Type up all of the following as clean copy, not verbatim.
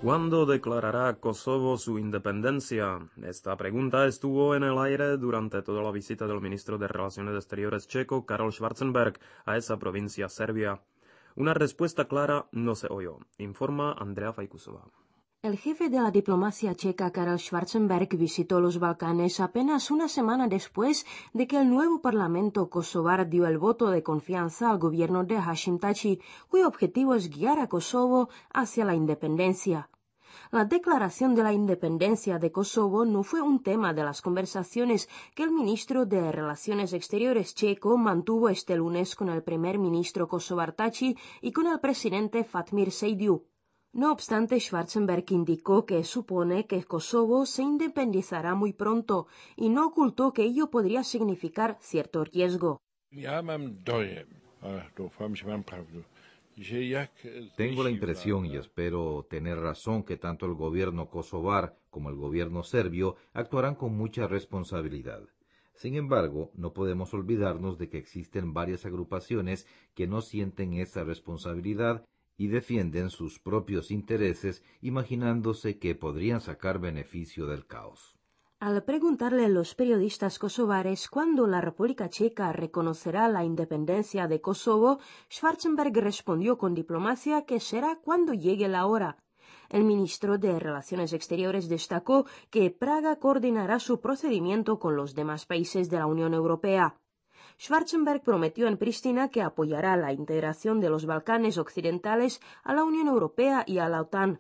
¿Cuándo declarará Kosovo su independencia? Esta pregunta estuvo en el aire durante toda la visita del ministro de Relaciones Exteriores checo, Karol Schwarzenberg, a esa provincia serbia. Una respuesta clara no se oyó, informa Andrea Fajkusova. El jefe de la diplomacia checa, Karol Schwarzenberg, visitó los Balcanes apenas una semana después de que el nuevo parlamento kosovar dio el voto de confianza al gobierno de Hashim Thaçi, cuyo objetivo es guiar a Kosovo hacia la independencia. La declaración de la independencia de Kosovo no fue un tema de las conversaciones que el ministro de Relaciones Exteriores checo mantuvo este lunes con el primer ministro kosovar Thaçi y con el presidente Fatmir Sejdiu. No obstante, Schwarzenberg indicó que supone que Kosovo se independizará muy pronto y no ocultó que ello podría significar cierto riesgo. Tengo la impresión y espero tener razón que tanto el gobierno kosovar como el gobierno serbio actuarán con mucha responsabilidad. Sin embargo, no podemos olvidarnos de que existen varias agrupaciones que no sienten esa responsabilidad y defienden sus propios intereses imaginándose que podrían sacar beneficio del caos. Al preguntarle a los periodistas kosovares cuándo la República Checa reconocerá la independencia de Kosovo, Schwarzenberg respondió con diplomacia que será cuando llegue la hora. El ministro de Relaciones Exteriores destacó que Praga coordinará su procedimiento con los demás países de la Unión Europea. Schwarzenberg prometió en Pristina que apoyará la integración de los Balcanes occidentales a la Unión Europea y a la OTAN.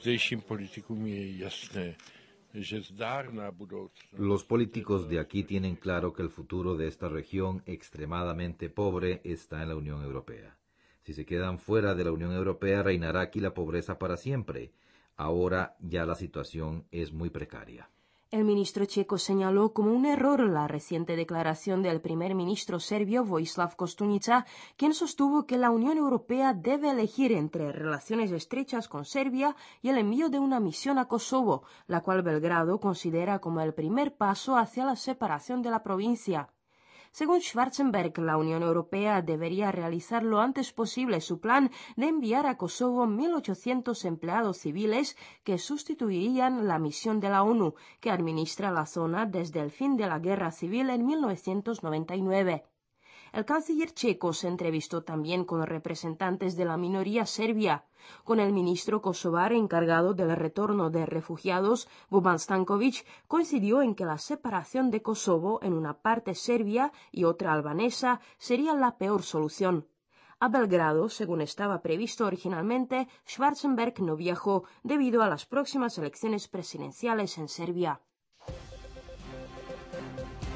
Los políticos de aquí tienen claro que el futuro de esta región extremadamente pobre está en la Unión Europea. Si se quedan fuera de la Unión Europea, reinará aquí la pobreza para siempre. Ahora ya la situación es muy precaria. El ministro checo señaló como un error la reciente declaración del primer ministro serbio Vojislav Koštunica, quien sostuvo que la Unión Europea debe elegir entre relaciones estrechas con Serbia y el envío de una misión a Kosovo, la cual Belgrado considera como el primer paso hacia la separación de la provincia. Según Schwarzenberg, la Unión Europea debería realizar lo antes posible su plan de enviar a Kosovo 1.800 empleados civiles que sustituirían la misión de la ONU, que administra la zona desde el fin de la Guerra Civil en 1999. El canciller checo se entrevistó también con representantes de la minoría serbia, con el ministro kosovar encargado del retorno de refugiados, Boban Stanković, coincidió en que la separación de Kosovo en una parte serbia y otra albanesa sería la peor solución. A Belgrado, según estaba previsto originalmente, Schwarzenberg no viajó debido a las próximas elecciones presidenciales en Serbia.